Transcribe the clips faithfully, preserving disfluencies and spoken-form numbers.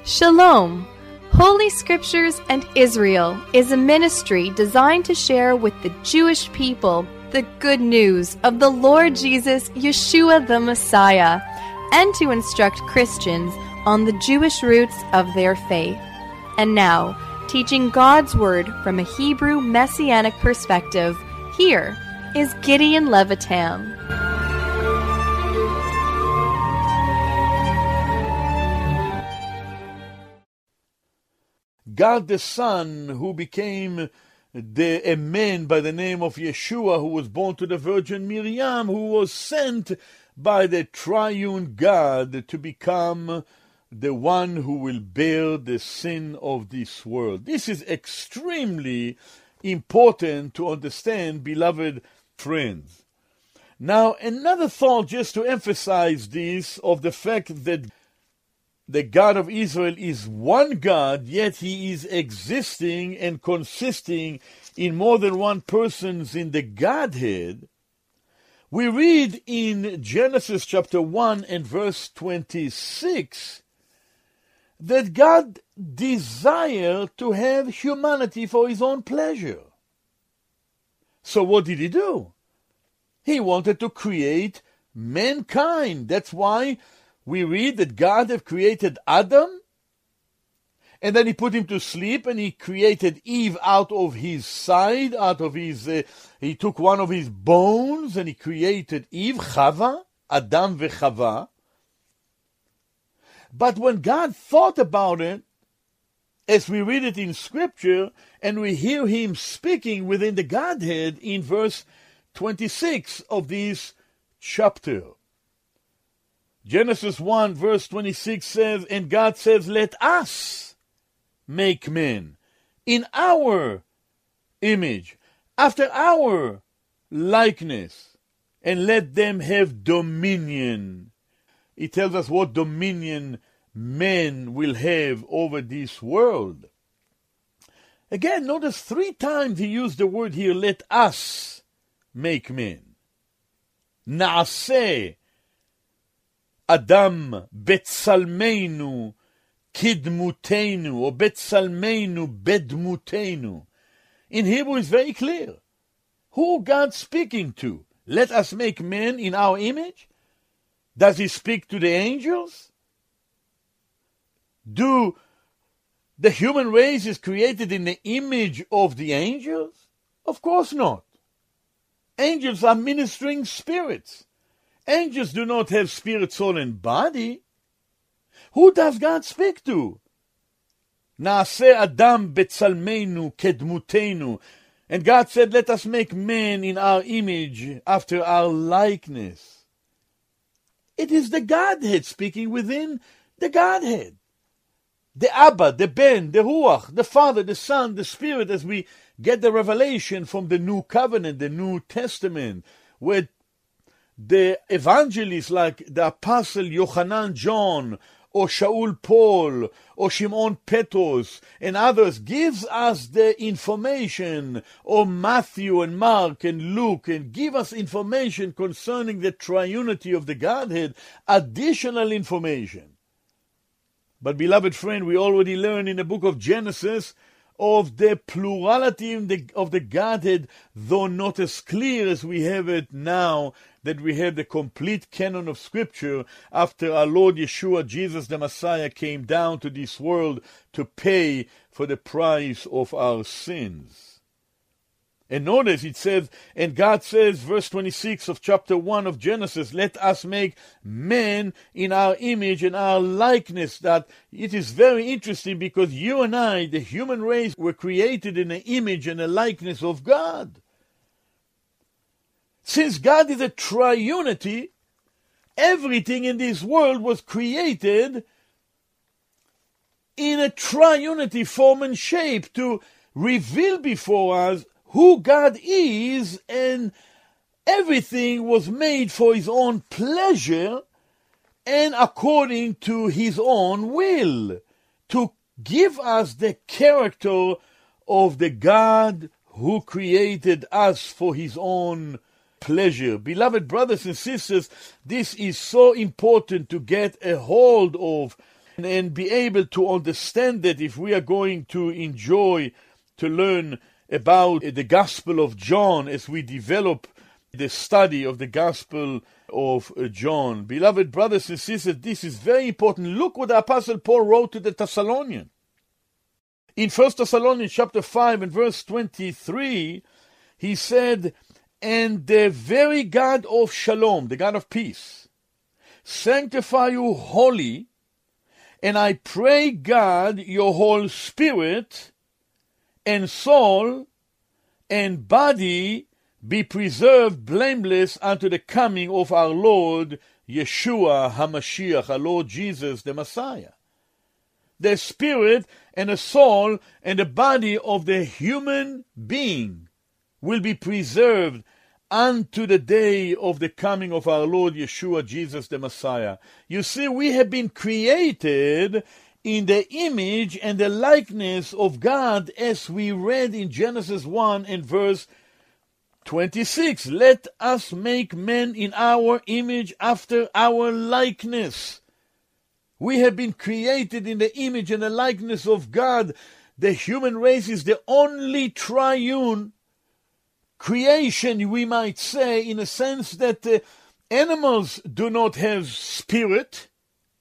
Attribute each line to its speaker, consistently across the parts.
Speaker 1: Shalom! Holy Scriptures and Israel is a ministry designed to share with the Jewish people the good news of the Lord Jesus, Yeshua the Messiah, and to instruct Christians on the Jewish roots of their faith. And now, teaching God's Word from a Hebrew Messianic perspective, here is Gideon Levitam.
Speaker 2: God the Son, who became the, a man by the name of Yeshua, who was born to the Virgin Miriam, who was sent by the triune God to become the one who will bear the sin of this world. This is extremely important to understand, beloved friends. Now, another thought just to emphasize this, of the fact that the God of Israel is one God, yet he is existing and consisting in more than one persons in the Godhead. We read in Genesis chapter one and verse twenty-six that God desired to have humanity for his own pleasure. So what did he do? He wanted to create mankind. That's why we read that God have created Adam, and then he put him to sleep, and he created Eve out of his side, out of his, uh, he took one of his bones, and he created Eve, Chava, Adam v'Chava. But when God thought about it, as we read it in Scripture, and we hear him speaking within the Godhead in verse twenty-six of this chapter. Genesis one verse twenty-six says, and God says, let us make men in our image, after our likeness, and let them have dominion. It tells us what dominion men will have over this world. Again, notice three times he used the word here, let us make men. Naaseh Adam betsalmeinu kidmutenu, or betsalmeinu bedmutenu. In Hebrew it's very clear. Who God speaking to? Let us make men in our image? Does he speak to the angels? Do the human race is created in the image of the angels? Of course not. Angels are ministering spirits. Angels do not have spirit, soul, and body. Who does God speak to? Naaseh Adam betsalmeinu kedmutenu. And God said, let us make man in our image, after our likeness. It is the Godhead speaking within the Godhead. The Abba, the Ben, the Ruach, the Father, the Son, the Spirit, as we get the revelation from the New Covenant, the New Testament, where the evangelists like the Apostle Yochanan John, or Shaul Paul, or Shimon Petros, and others gives us the information, or Matthew and Mark and Luke, and give us information concerning the triunity of the Godhead, additional information. But beloved friend, we already learned in the book of Genesis of the plurality of the, of the Godhead, though not as clear as we have it now, that we have the complete canon of Scripture after our Lord Yeshua, Jesus the Messiah, came down to this world to pay for the price of our sins. And notice it says, and God says, verse twenty-six of chapter one of Genesis, let us make man in our image and our likeness. That it is very interesting, because you and I, the human race, were created in the image and the likeness of God. Since God is a triunity, everything in this world was created in a triunity form and shape to reveal before us who God is, and everything was made for his own pleasure and according to his own will, to give us the character of the God who created us for his own pleasure. Beloved brothers and sisters, this is so important to get a hold of. and be able to understand that if we are going to enjoy, to learn about the Gospel of John as we develop the study of the Gospel of John. Beloved brothers and sisters, this is very important. Look what the Apostle Paul wrote to the Thessalonians. In First Thessalonians chapter five and verse twenty-three, he said, "And the very God of Shalom," the God of peace, "sanctify you wholly, and I pray God your whole spirit and soul and body be preserved blameless unto the coming of our Lord Yeshua HaMashiach," our Lord Jesus the Messiah. The spirit and the soul and the body of the human being will be preserved unto the day of the coming of our Lord Yeshua Jesus the Messiah. You see, we have been created in the image and the likeness of God, as we read in Genesis one and verse twenty-six. "Let us make man in our image after our likeness." We have been created in the image and the likeness of God. The human race is the only triune creation, we might say, in a sense that uh, animals do not have spirit.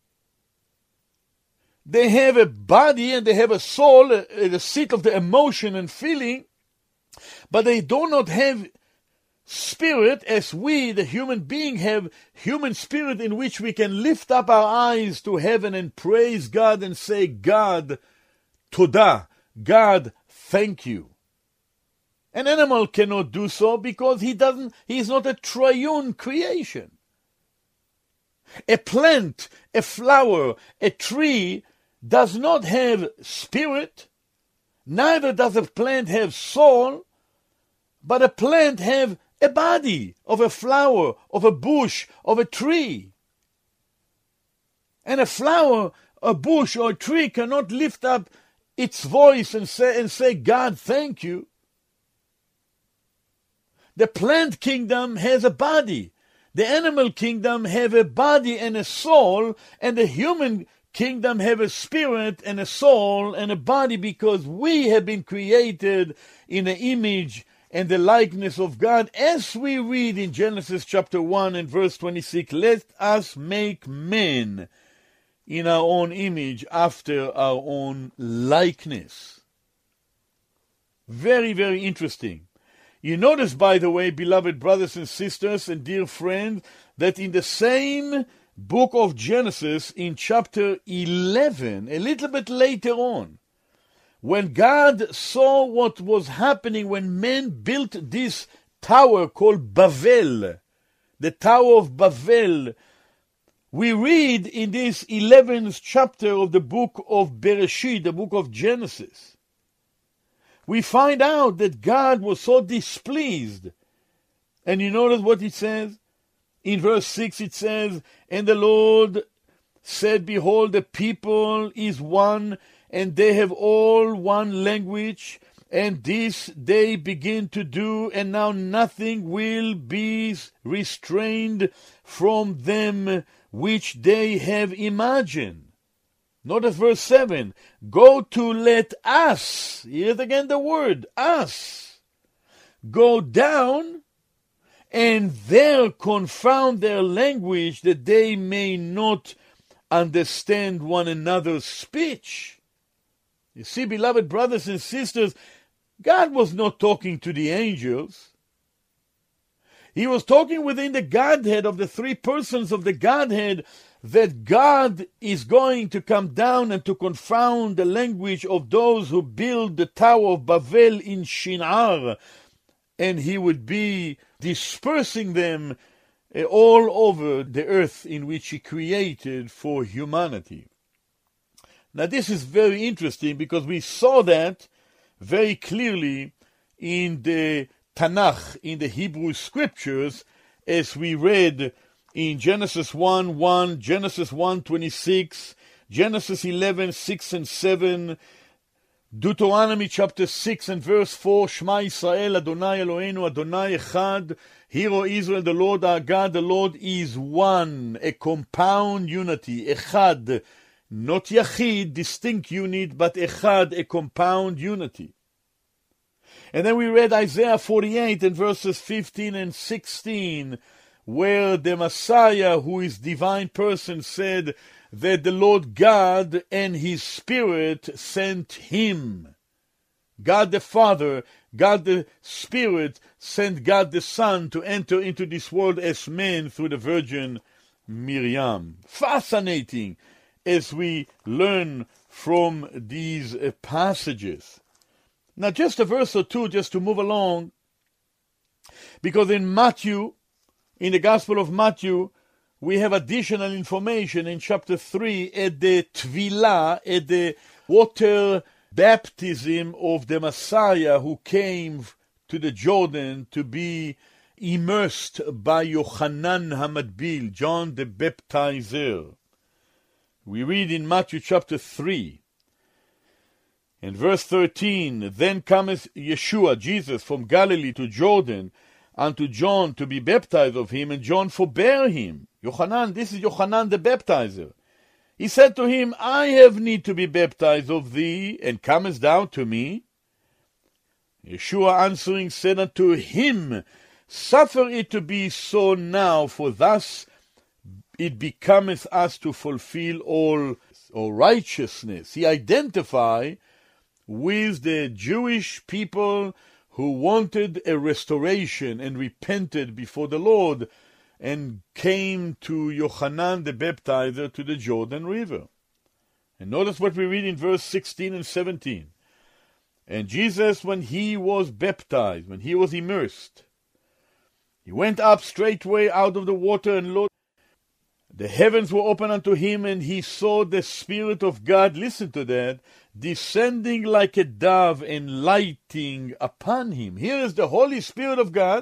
Speaker 2: They have a body and they have a soul, uh, the seat of the emotion and feeling, but they do not have spirit as we, the human being, have human spirit in which we can lift up our eyes to heaven and praise God and say, "God, Todah, God, thank you." An animal cannot do so because he doesn't, he is not a triune creation. A plant, a flower, a tree does not have spirit, neither does a plant have soul, but a plant have a body of a flower, of a bush, of a tree. And a flower, a bush, or a tree cannot lift up its voice and say, and say, "God, thank you." The plant kingdom has a body. The animal kingdom have a body and a soul, and the human kingdom have a spirit and a soul and a body, because we have been created in the image and the likeness of God, as we read in Genesis chapter one and verse twenty-six, "Let us make man in our own image, after our own likeness." Very, very interesting. You notice, by the way, beloved brothers and sisters and dear friends, that in the same book of Genesis, in chapter eleven, a little bit later on, when God saw what was happening when men built this tower called Bavel, the Tower of Bavel, we read in this eleventh chapter of the book of Bereshit, the book of Genesis, we find out that God was so displeased. And you notice what it says? In verse six it says, "And the Lord said, Behold, the people is one, and they have all one language, and this they begin to do, and now nothing will be restrained from them which they have imagined." Notice verse seven, "Go to let us," here's again the word, us, "go down, and there confound their language, that they may not understand one another's speech." You see, beloved brothers and sisters, God was not talking to the angels. He was talking within the Godhead, of the three persons of the Godhead, that God is going to come down and to confound the language of those who build the Tower of Babel in Shinar, and he would be dispersing them all over the earth in which he created for humanity. Now this is very interesting, because we saw that very clearly in the Tanakh, in the Hebrew Scriptures, as we read in Genesis one one, Genesis one twenty-six, Genesis eleven six and seven, Deuteronomy chapter six and verse four, Shema Yisrael, Adonai Eloheinu, Adonai Echad, Hear, O Israel, the Lord our God, the Lord is one, a compound unity, Echad, not yachid, distinct unit, but echad, a compound unity. And then we read Isaiah forty-eight and verses fifteen and sixteen, where the Messiah, who is divine person, said that the Lord God and his Spirit sent him. God the Father, God the Spirit sent God the Son to enter into this world as man through the Virgin Miriam. Fascinating as we learn from these uh, passages. Now just a verse or two just to move along, because in Matthew, in the Gospel of Matthew, we have additional information in chapter three at the Tvilah, at the water baptism of the Messiah who came to the Jordan to be immersed by Yochanan HaMatbil, John the Baptizer. We read in Matthew chapter three, in verse thirteen, then cometh Yeshua, Jesus, from Galilee to Jordan, unto John to be baptized of him, and John forbare him. Yochanan, this is Yochanan the baptizer. He said to him, I have need to be baptized of thee, and comest thou to me? Yeshua answering said unto him, suffer it to be so now, for thus it becometh us to fulfill all, all righteousness. He identified with the Jewish people who wanted a restoration and repented before the Lord and came to Yochanan the Baptizer to the Jordan River. And notice what we read in verse sixteen and seventeen. And Jesus, when he was baptized, when he was immersed, he went up straightway out of the water, and lo, the heavens were opened unto him, and he saw the Spirit of God, listen to that, descending like a dove and lighting upon him. Here is the Holy Spirit of God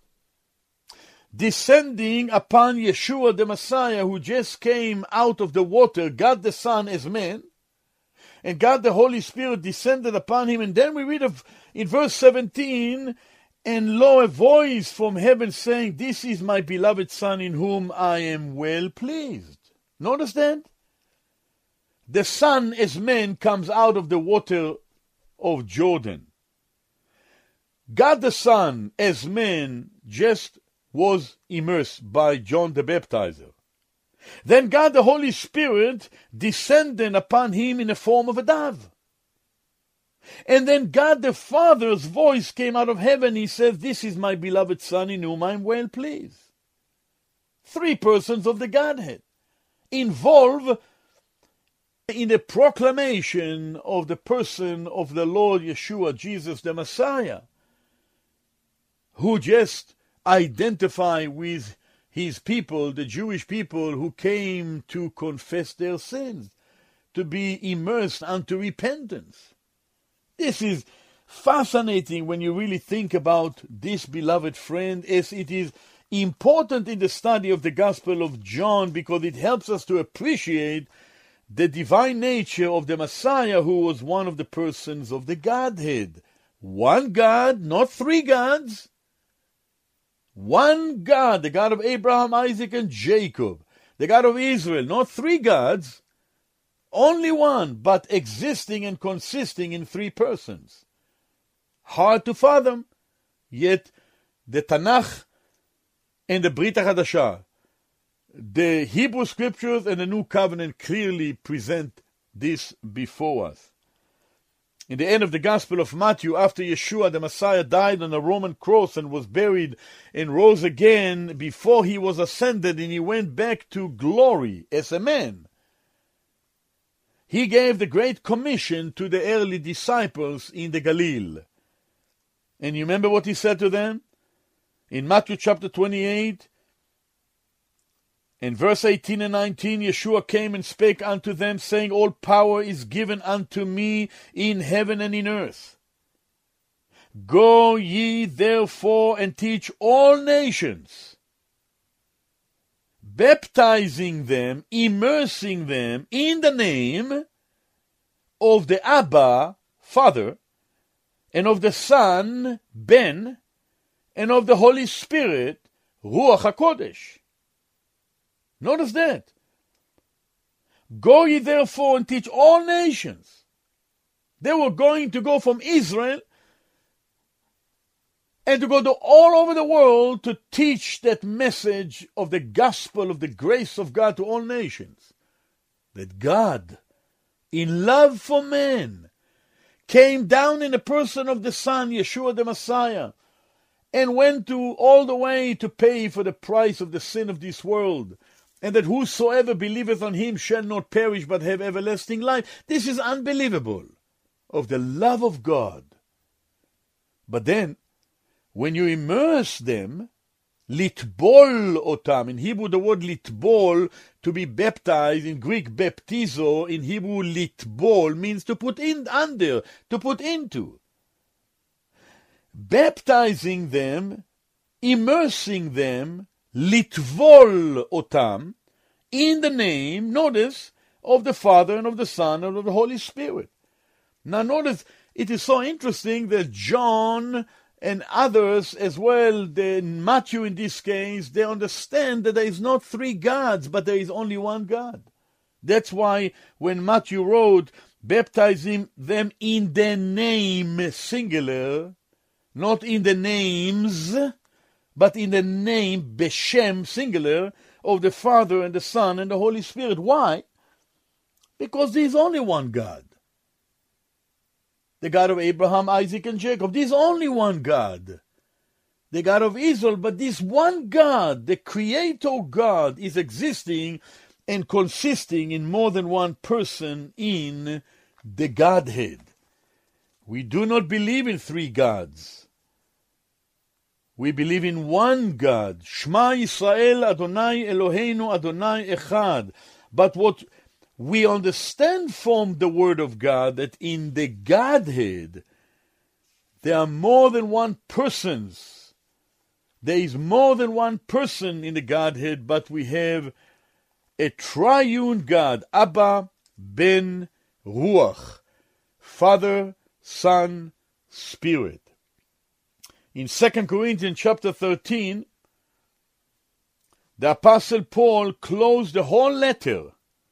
Speaker 2: descending upon Yeshua the Messiah, who just came out of the water, God the Son as man, and God the Holy Spirit descended upon him. And then we read of in verse seventeen, and lo, a voice from heaven saying, this is my beloved Son, in whom I am well pleased. Notice that? The Son as man comes out of the water of Jordan. God the Son as man just was immersed by John the Baptizer. Then God the Holy Spirit descended upon him in the form of a dove. And then God the Father's voice came out of heaven. He says, this is my beloved Son, in whom I am well pleased. Three persons of the Godhead involved in the proclamation of the person of the Lord Yeshua, Jesus the Messiah, who just identify with his people, the Jewish people who came to confess their sins, to be immersed unto repentance. This is fascinating when you really think about this beloved friend, as it is important in the study of the Gospel of John, because it helps us to appreciate the divine nature of the Messiah, who was one of the persons of the Godhead. One God, not three gods. One God, the God of Abraham, Isaac, and Jacob. The God of Israel, not three gods. Only one, but existing and consisting in three persons. Hard to fathom, yet the Tanakh and the Brit HaChadashah, the Hebrew Scriptures and the New Covenant clearly present this before us. In the end of the Gospel of Matthew, after Yeshua the Messiah died on a Roman cross and was buried and rose again, before he was ascended and he went back to glory as a man, he gave the Great Commission to the early disciples in the Galilee. And you remember what he said to them? In Matthew chapter twenty-eight, in verse eighteen and nineteen, Yeshua came and spake unto them, saying, all power is given unto me in heaven and in earth. Go ye therefore and teach all nations, baptizing them, immersing them in the name of the Abba, Father, and of the Son, Ben, and of the Holy Spirit, Ruach HaKodesh. Notice that. Go ye therefore and teach all nations. They were going to go from Israel and to go to all over the world to teach that message of the gospel of the grace of God to all nations. That God, in love for man, came down in the person of the Son, Yeshua the Messiah, and went to all the way to pay for the price of the sin of this world, and that whosoever believeth on him shall not perish but have everlasting life. This is unbelievable, of the love of God. But then, when you immerse them, litbol otam, in Hebrew the word litbol, to be baptized, in Greek baptizo, in Hebrew litbol, means to put in, under, to put into. Baptizing them, immersing them, litvol otam, in the name, notice, of the Father and of the Son and of the Holy Spirit. Now notice, it is so interesting that John and others as well, the Matthew in this case, they understand that there is not three gods, but there is only one God. That's why when Matthew wrote, baptizing them in the name, singular, not in the names, but in the name, Beshem, singular, of the Father and the Son and the Holy Spirit. Why? Because there is only one God. The God of Abraham, Isaac, and Jacob. There is only one God. The God of Israel, but this one God, the Creator God, is existing and consisting in more than one person in the Godhead. We do not believe in three gods. We believe in one God. Shema Yisrael, Adonai Eloheinu, Adonai Echad. But what we understand from the Word of God, that in the Godhead, there are more than one persons. There is more than one person in the Godhead, but we have a triune God, Abba, Ben, Ruach, Father, Son, Spirit. In Second Corinthians chapter thirteen, the Apostle Paul closed the whole letter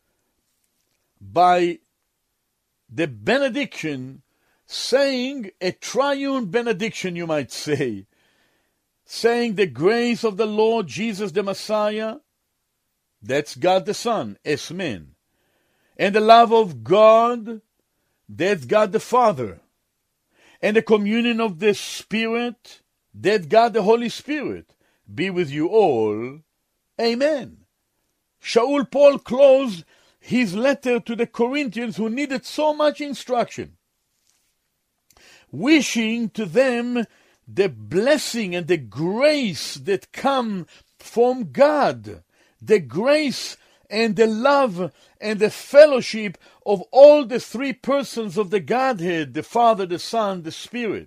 Speaker 2: by the benediction, saying a triune benediction, you might say, saying the grace of the Lord Jesus the Messiah, that's God the Son, as man, and the love of God, that's God the Father, and the communion of the Spirit, that God the Holy Spirit, be with you all. Amen. Shaul Paul closed his letter to the Corinthians who needed so much instruction, wishing to them the blessing and the grace that come from God, the grace and the love and the fellowship of all the three persons of the Godhead, the Father, the Son, the Spirit.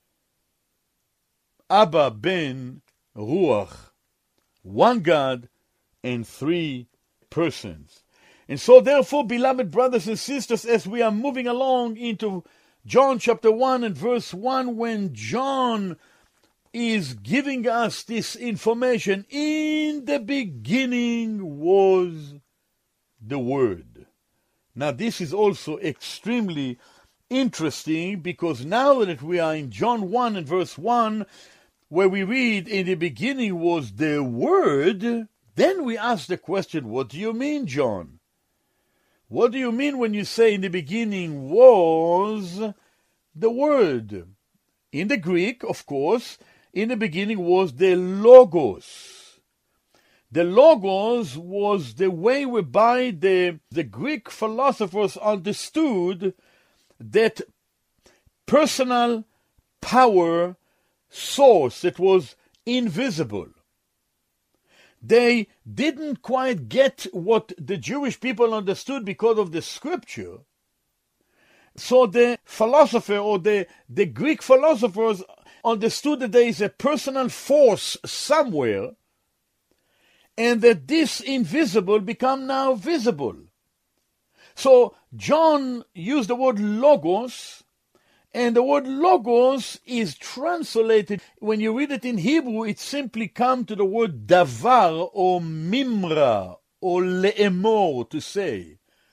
Speaker 2: Abba, Ben, Ruach, one God and three persons. And so therefore, beloved brothers and sisters, as we are moving along into John chapter one and verse one, when John is giving us this information, in the beginning was the Word. Now this is also extremely interesting, because now that we are in John one and verse one, where we read, in the beginning was the Word, then we ask the question, what do you mean, John? What do you mean when you say in the beginning was the Word? In the Greek, of course, in the beginning was the Logos. The Logos was the way whereby the, the Greek philosophers understood that personal power source that was invisible. They didn't quite get what the Jewish people understood because of the scripture. So the philosopher or the, the Greek philosophers understood that there is a personal force somewhere, and that this invisible become now visible. So John used the word logos, and the word logos is translated, when you read it in Hebrew, it simply comes to the word davar or mimra or le'emor, to say.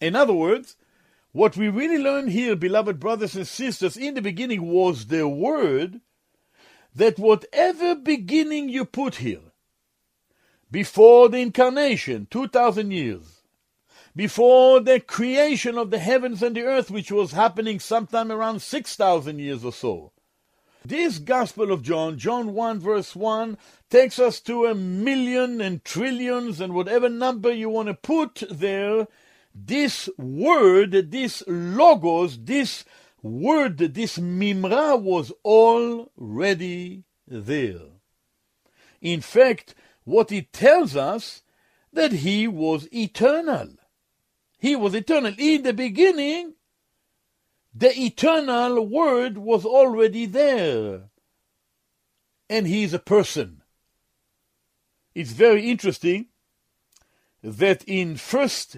Speaker 2: In other words, what we really learn here, beloved brothers and sisters, in the beginning was the Word, that whatever beginning you put here, before the incarnation, two thousand years, before the creation of the heavens and the earth, which was happening sometime around six thousand years or so, this Gospel of John, John one verse one, takes us to a million and trillions and whatever number you want to put there. This word, this logos, this word, this mimra was already there. In fact, what it tells us, that he was eternal. He was eternal. In the beginning, the eternal word was already there. And he is a person. It's very interesting that in First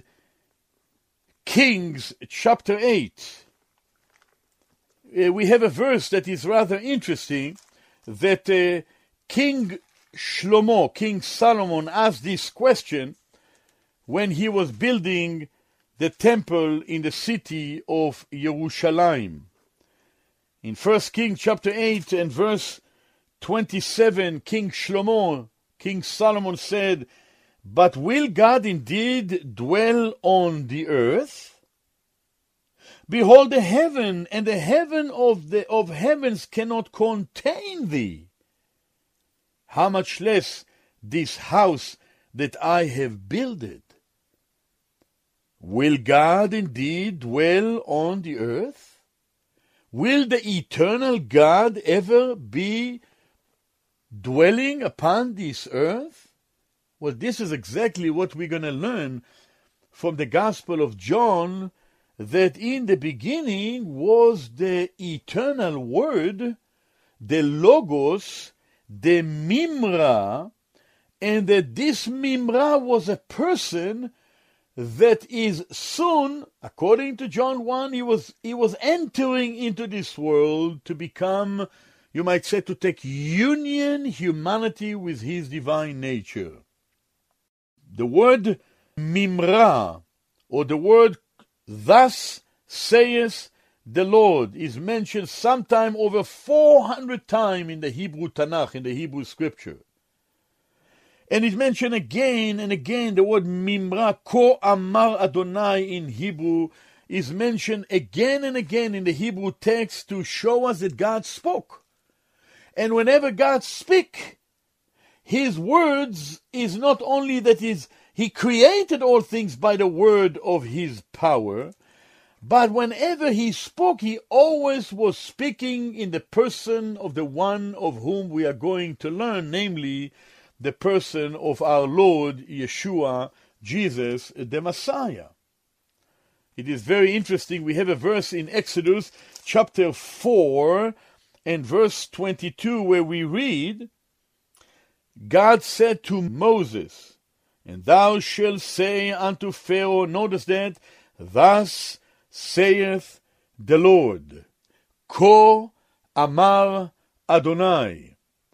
Speaker 2: Kings chapter eight, uh, we have a verse that is rather interesting, that uh, King Shlomo, King Solomon, asked this question when he was building the temple in the city of Jerusalem. In First Kings chapter eight and verse twenty-seven, King Shlomo, King Solomon said, "But will God indeed dwell on the earth? Behold, the heaven and the heaven of the of heavens cannot contain thee. How much less this house that I have builded? Will God indeed dwell on the earth? Will the eternal God ever be dwelling upon this earth?" Well, this is exactly what we're going to learn from the Gospel of John, that in the beginning was the eternal Word, the Logos, the Mimra, and that this Mimra was a person that is soon, according to John one, he was, he was entering into this world to become, you might say, to take union, humanity with his divine nature. The word Mimra, or the word "thus saith the Lord," is mentioned sometime over four hundred times in the Hebrew Tanakh, in the Hebrew Scripture. And it's mentioned again and again. The word Mimra, Ko Amar Adonai in Hebrew, is mentioned again and again in the Hebrew text to show us that God spoke. And whenever God speaks, his words is not only that is he created all things by the word of his power, but whenever he spoke, he always was speaking in the person of the one of whom we are going to learn, namely the person of our Lord Yeshua, Jesus, the Messiah. It is very interesting. We have a verse in Exodus chapter four and verse twenty-two where we read, God said to Moses, "And thou shalt say unto Pharaoh," notice that, "Thus saith the Lord, Ko Amar Adonai."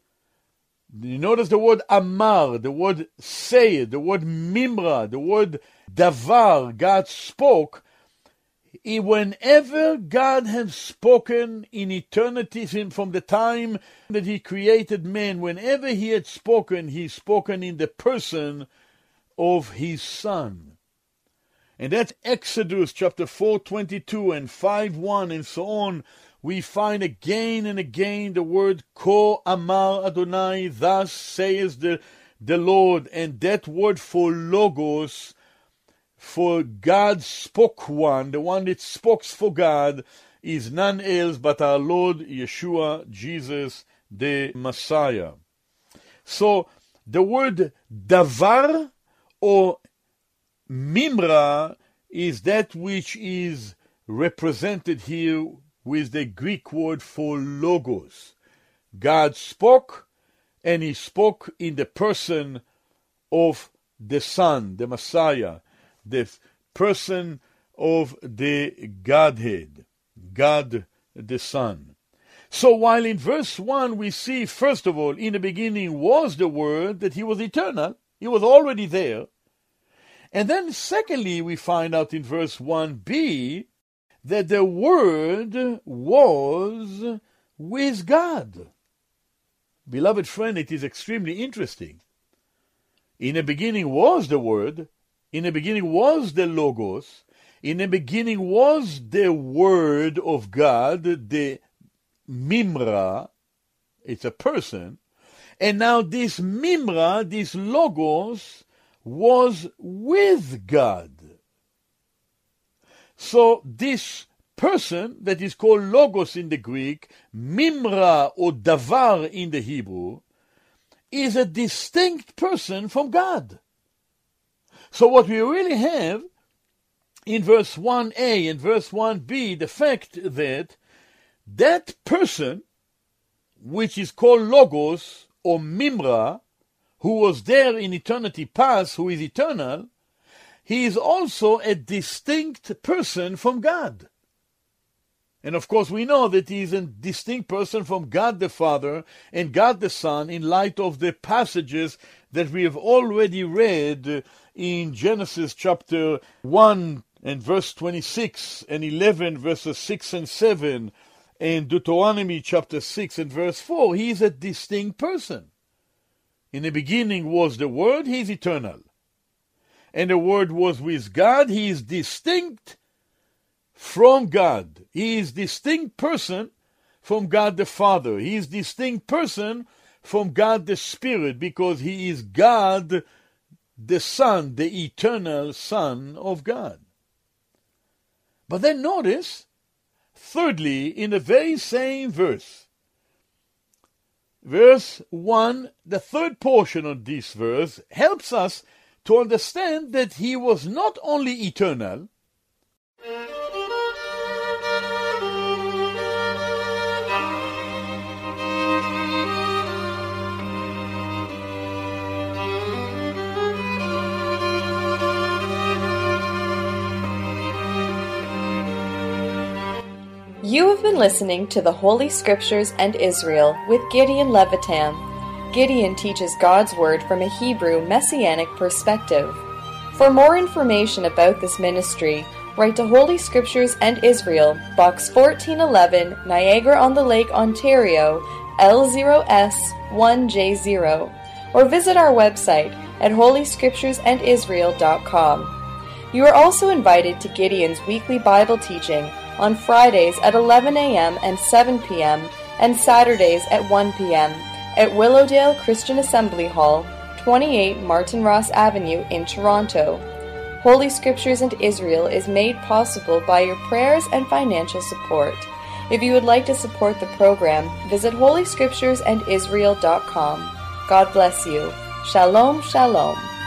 Speaker 2: You notice the word Amar, the word say, the word Mimra, the word Davar, God spoke. Whenever God has spoken in eternity, from the time that he created man, whenever he had spoken, he spoken in the person of his Son. And that's Exodus chapter four twenty-two and five one and so on. We find again and again the word Ko Amar Adonai, thus says the, the Lord. And that word for Logos, for God spoke one, the one that spoke for God, is none else but our Lord Yeshua, Jesus, the Messiah. So the word Davar or Mimra is that which is represented here with the Greek word for Logos. God spoke, and he spoke in the person of the Son, the Messiah, the person of the Godhead, God the Son. So while in verse one we see, first of all, in the beginning was the Word, that he was eternal, he was already there. And then secondly, we find out in verse one b that the Word was with God. Beloved friend, it is extremely interesting. In the beginning was the Word, in the beginning was the Logos, in the beginning was the Word of God, the Mimra, it's a person, and now this Mimra, this Logos, was with God. So this person that is called Logos in the Greek, Mimra or Davar in the Hebrew, is a distinct person from God. So what we really have in verse one a and verse one b, the fact that that person, which is called Logos or Mimra, who was there in eternity past, who is eternal, he is also a distinct person from God. And of course we know that he is a distinct person from God the Father and God the Son in light of the passages that we have already read in Genesis chapter one and verse twenty-six and eleven verses six and seven and Deuteronomy chapter six and verse four. He is a distinct person. In the beginning was the Word, he is eternal. And the Word was with God, he is distinct from God. He is distinct person from God the Father. He is distinct person from God the Spirit, because he is God the Son, the eternal Son of God. But then notice, thirdly, in the very same verse, verse one, the third portion of this verse helps us to understand that he was not only eternal,
Speaker 1: You have been listening to the Holy Scriptures and Israel with Gideon Levitam. Gideon teaches God's Word from a Hebrew Messianic perspective. For more information about this ministry, write to Holy Scriptures and Israel, Box fourteen eleven, Niagara-on-the-Lake, Ontario, L zero S one J zero, or visit our website at holy scriptures and israel dot com. You are also invited to Gideon's weekly Bible teaching on Fridays at eleven a.m. and seven p.m. and Saturdays at one p.m. at Willowdale Christian Assembly Hall, twenty-eight Martin Ross Avenue in Toronto. Holy Scriptures and Israel is made possible by your prayers and financial support. If you would like to support the program, visit holy scriptures and israel dot com. God bless you. Shalom, shalom.